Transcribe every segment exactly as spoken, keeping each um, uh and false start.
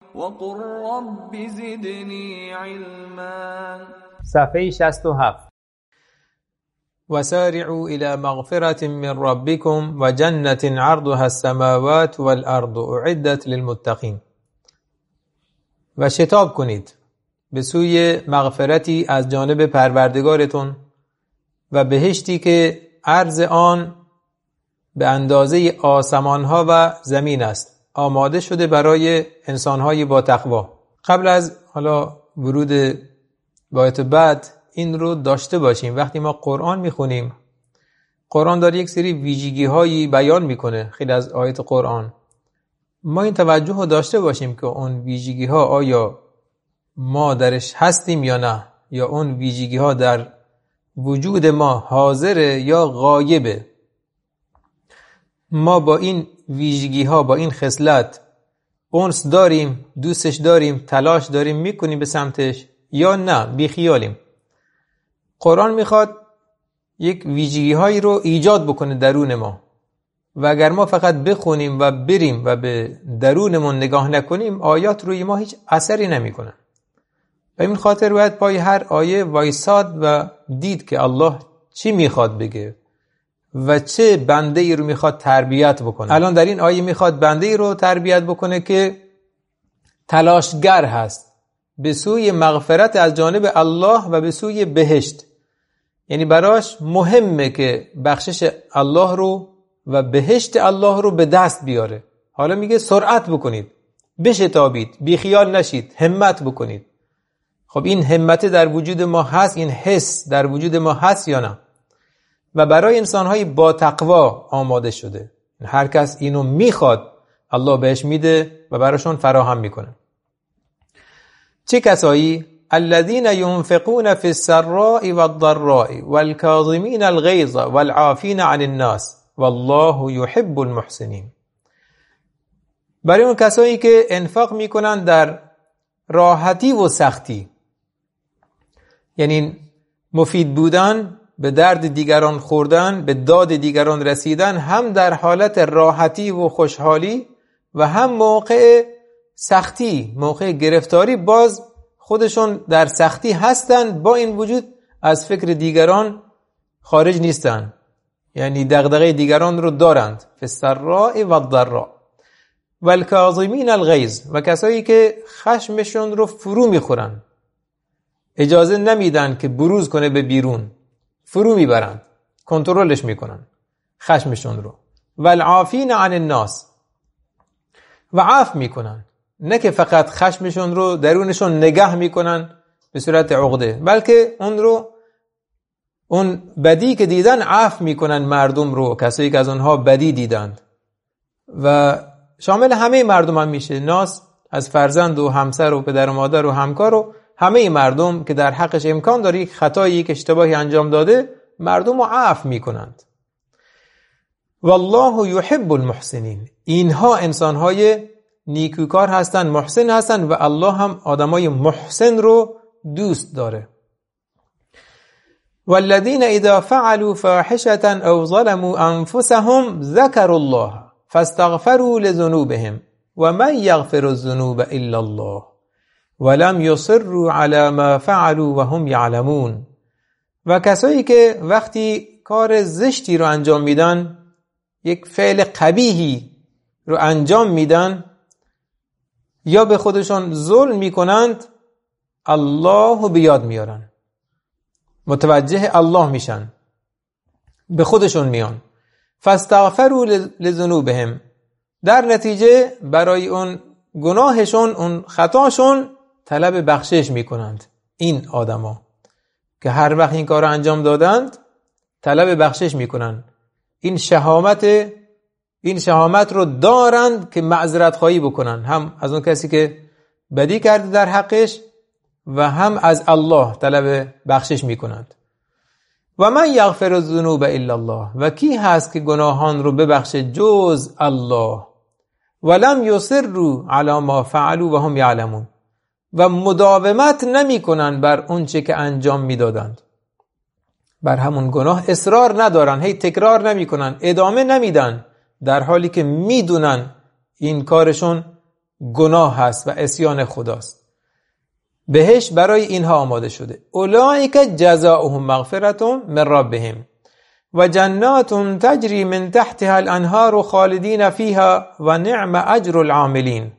وقل رب زدني علما. صفحه شصت و هفت. وسارعوا إلى مغفرة من ربكم وجنة عرضها السماوات والأرض أعدت للمتقين. و شتاب کنید به سوی مغفرتی از جانب پروردگارتون و بهشتی که عرض آن به اندازه آسمانها و زمین است، آماده شده برای انسانهای با تقوا. قبل از حالا ورود به آیت بعد این رو داشته باشیم، وقتی ما قرآن میخونیم، قرآن داره یک سری ویژگی هایی بیان میکنه. خیلی از آیت قرآن ما این توجه رو داشته باشیم که اون ویژگی ها آیا ما درش هستیم یا نه، یا اون ویژگی ها در وجود ما حاضره یا غایبه. ما با این ویژگی ها، با این خصلت انس داریم، دوستش داریم، تلاش داریم میکنیم به سمتش، یا نه بی خیالیم. قرآن میخواد یک ویژگی هایی رو ایجاد بکنه درون ما و اگر ما فقط بخونیم و بریم و به درونمون نگاه نکنیم، آیات روی ما هیچ اثری نمیکنه. و این خاطر باید پای هر آیه وایساد و دید که الله چی میخواد بگه و چه بنده ای رو میخواد تربیت بکنه. الان در این آیه میخواد بنده ای رو تربیت بکنه که تلاشگر هست به سوی مغفرت از جانب الله و به سوی بهشت. یعنی براش مهمه که بخشش الله رو و بهشت الله رو به دست بیاره. حالا میگه سرعت بکنید، بشتابید، بی خیال نشید، همت بکنید. خب این همت در وجود ما هست، این حس در وجود ما هست یا نه؟ و برای انسان‌های با تقوا آماده شده. هر کس اینو میخواد الله بهش میده و براشون فراهم میکنه. چه کسایی؟ الذين ينفقون في السراء والضراء والكاظمين الغيظ والعافين عن الناس والله يحب المحسنين. برای اون کسایی که انفاق میکنن در راحتی و سختی، یعنی مفید بودن، به درد دیگران خوردن، به داد دیگران رسیدن، هم در حالت راحتی و خوشحالی و هم موقع سختی، موقع گرفتاری باز خودشون در سختی هستن، با این وجود از فکر دیگران خارج نیستن، یعنی دغدغه دیگران رو دارند. فی السراء و الضراء والکاظمین الغیظ، و کسایی که خشمشون رو فرو میخورن، اجازه نمیدن که بروز کنه به بیرون، فرو میبرن، کنترلش میکنن خشمشون رو. والعافین عن الناس، و عفو میکنن، نه که فقط خشمشون رو درونشون نگه میکنن به صورت عقده، بلکه اون رو، اون بدی که دیدن عفو میکنن مردم رو، کسایی که از اونها بدی دیدند. و شامل همه مردم هم میشه، ناس از فرزند و همسر و پدر و مادر و همکار و همه مردم که در حقش امکان داره یک خطایی، یک اشتباهی انجام داده، مردم رو عفو میکنند. والله یحب المحسنین، اینها انسانهای نیکوکار هستن، محسن هستن و الله هم آدمای محسن رو دوست داره. والذین اذا فعلوا فاحشة او ظلموا انفسهم ذکروا الله فاستغفروا لذنوبهم ومن یغفر الذنوب الا الله ولم یصروا على ما فعلوا وهم یعلمون. و کسایی که وقتی کار زشتی رو انجام میدن، یک فعل قبیحی رو انجام میدن یا به خودشون ظلم میکنند، الله به یاد میارن، متوجه الله میشن، به خودشون میان. فاستغفروا لذنوبهم، در نتیجه برای اون گناهشون، اون خطاشون طلب بخشش میکنند. این آدما که هر وقت این کار رو انجام دادند طلب بخشش میکنند. این شهامت این شهامت رو دارند که معذرت خواهی بکنن، هم از اون کسی که بدی کرده در حقش و هم از الله طلب بخشش میکنند. و من یغفر الذنوب الا الله، و کی هست که گناهان رو ببخشه جز الله. ولم یصروا علی ما فعلوا و هم یعلمون، و مداومت نمی کنن بر اون چه که انجام میدادند، بر همون گناه اصرار ندارن، هی تکرار نمی کنن، ادامه نمیدن، در حالی که میدونن این کارشون گناه هست و عصیان خداست. بهشت برای اینها آماده شده. اولئک جزاؤهم مغفرة من ربهم و جنات تجری من تحتها الانهار خالدین فیها و نعم اجر العاملین.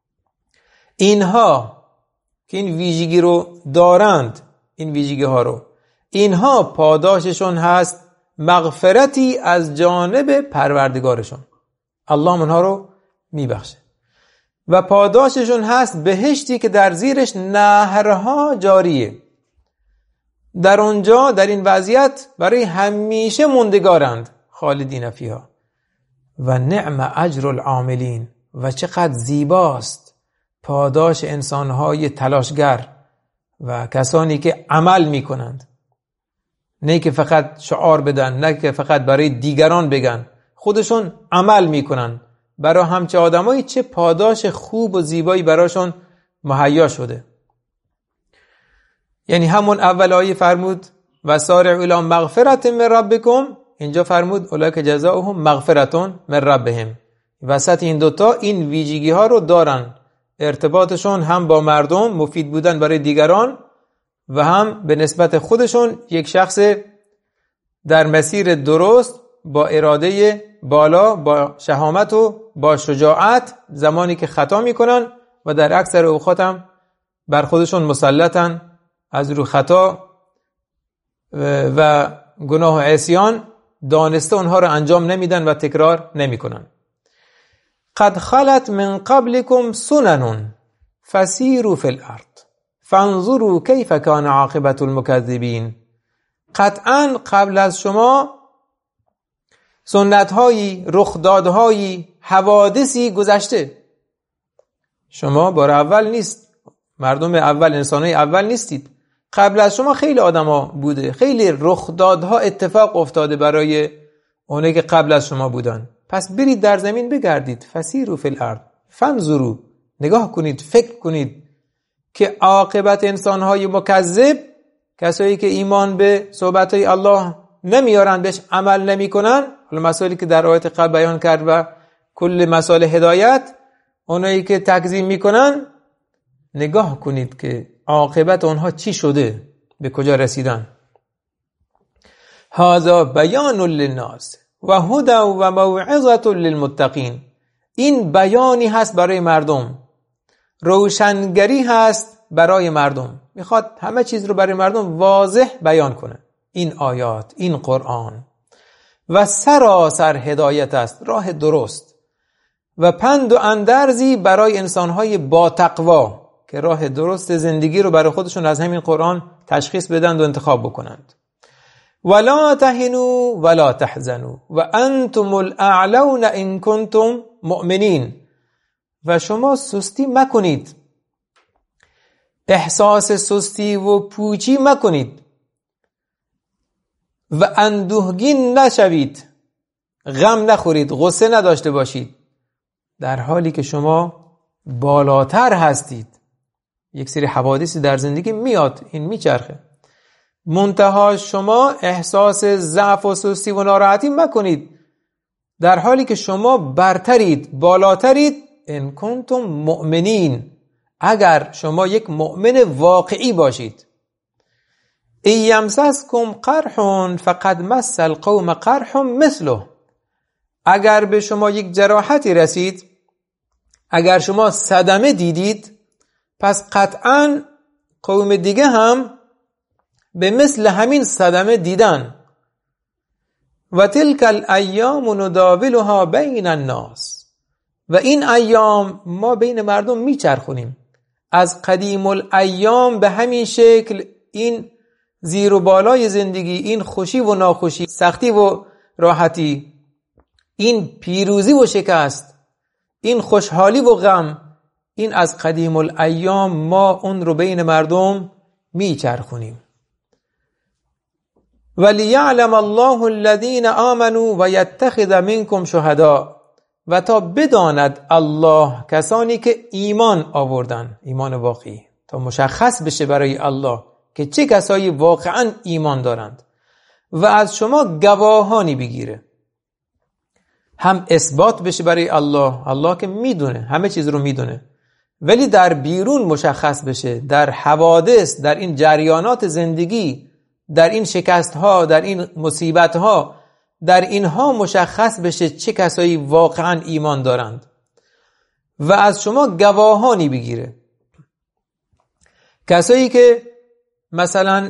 اینها که این ویژگی رو دارند، این ویژگی ها رو، اینها پاداششون هست مغفرتی از جانب پروردگارشون. الله اونها رو میبخشه و پاداششون هست بهشتی که در زیرش نهرها جاریه. در اونجا در این وضعیت برای همیشه موندگارند، خالدین فیها. و نعم اجر العاملین، و چقدر زیباست پاداش انسانهای تلاشگر و کسانی که عمل میکنند، نه که فقط شعار بدن، نه که فقط برای دیگران بگن، خودشون عمل میکنن. برای همچه آدمایی چه پاداش خوب و زیبایی براشون مهیا شده. یعنی همون اول آیه فرمود و سارعوا الی مغفرة من ربکم، اینجا فرمود اولئک جزاؤهم مغفرة من ربهم. وسط این دوتا این ویژگی ها رو دارن، ارتباطشون هم با مردم، مفید بودن برای دیگران، و هم به نسبت خودشون یک شخص در مسیر درست با اراده بالا، با شهامت و با شجاعت، زمانی که خطا میکنن و در اکثر اوقات هم بر خودشون مسلطن، از رو خطا و گناه و عصیان دانسته اونها رو انجام نمیدن و تکرار نمیکنن. قد خلت من قبلكم سنن فسیروا فی الارض فانظروا کیف کان عاقبة المکذبین. قطعا قبل از شما سنت‌هایی، رخدادهایی، حوادثی گذشته. شما بار اول نیست، مردم اول، انسان‌های اول نیستید. قبل از شما خیلی آدم‌ها بوده، خیلی رخدادها اتفاق افتاده برای اونایی که قبل از شما بودن. پس برید در زمین بگردید، فسیروا فی الارض فانظروا، نگاه کنید، فکر کنید که عاقبت انسان‌های مکذب، کسایی که ایمان به صحبت‌های الله نمیارن، بهش عمل نمی‌کنن، حالا مسائلی که در آیات قبل بیان کرد و کل مسائل هدایت، اونایی که تکذیب میکنن، نگاه کنید که عاقبت اونها چی شده، به کجا رسیدن. هذا بیان للناس و هدی و موعظة للمتقین. این بیانی هست برای مردم، روشنگری هست برای مردم. میخواد همه چیز رو برای مردم واضح بیان کنه. این آیات، این قرآن، و سراسر هدایت است، راه درست و پند و اندرزی برای انسانهای با تقوا که راه درست زندگی رو برای خودشون از همین قرآن تشخیص بدن و انتخاب بکنند. ولا تهنوا ولا تحزنوا و انتم الاعلون ان کنتم مؤمنین. و شما سستی مکنید، احساس سستی و پوچی مکنید و اندوهگین نشوید، غم نخورید، غصه نداشته باشید، در حالی که شما بالاتر هستید. یک سری حوادثی در زندگی میاد، این میچرخه، منتها شما احساس ضعف و سستی و ناراحتی مکنید، در حالی که شما برترید، بالاترید. ان کنتم مؤمنین، اگر شما یک مؤمن واقعی باشید. ای یمسسکم قرح فقد مس القوم قرح مثله. اگر به شما یک جراحتی رسید، اگر شما صدمه دیدید، پس قطعاً قوم دیگه هم به مثل همین صدمه دیدن. و تلک الایام نداولها بین الناس. و این ایام ما بین مردم میچرخونیم. از قدیم الایام به همین شکل این زیر و بالای زندگی، این خوشی و ناخوشی، سختی و راحتی، این پیروزی و شکست، این خوشحالی و غم، این از قدیم الایام ما اون رو بین مردم میچرخونیم. وَلِيَعْلَمَ اللَّهُ الَّذِينَ آمَنُوا وَيَتَّخِذَ مِنْكُمْ شُهَدَاءَ. و تا بداند الله کسانی که ایمان آوردن، ایمان واقعی، تا مشخص بشه برای الله که چه کسایی واقعا ایمان دارند، و از شما گواهانی بگیره، هم اثبات بشه برای الله، الله که میدونه، همه چیز رو میدونه، ولی در بیرون مشخص بشه، در حوادث، در این جریانات زندگی، در این شکست ها، در این مصیبت ها، در اینها مشخص بشه چه کسایی واقعا ایمان دارند و از شما گواهانی بگیره. کسایی که مثلا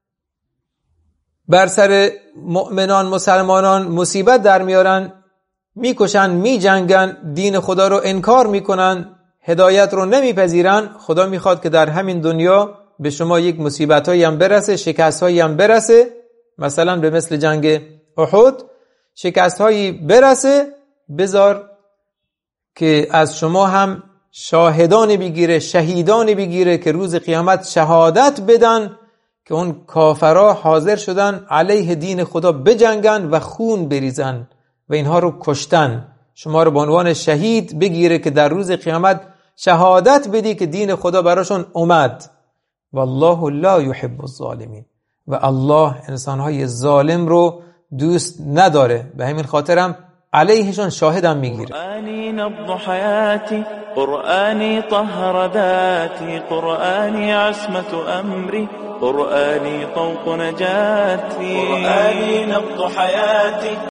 بر سر مؤمنان مسلمانان مصیبت در میارن، میکشن، میجنگن، دین خدا رو انکار میکنن، هدایت رو نمیپذیرن، خدا میخواد که در همین دنیا به شما یک مصیبت هایی هم برسه، شکست هایی هم برسه، مثلا به مثل جنگ احد شکست هایی برسه، بذار که از شما هم شاهدانی بگیره، شهیدانی بگیره که روز قیامت شهادت بدن که اون کافرها حاضر شدن علیه دین خدا بجنگن و خون بریزن و اینها رو کشتن. شما رو به عنوان شهید بگیره که در روز قیامت شهادت بدی که دین خدا براشون اومد. والله لا يحب الظالمین، و الله انسانهای ظالم رو دوست نداره، به همین خاطرم علیهشون شاهدم میگیره. قرآنی نبض حیاتی، قرآنی طهر ذاتی، قرآنی عصمت امری، قرآنی طوق نجاتی، قرآنی نبض حیاتی.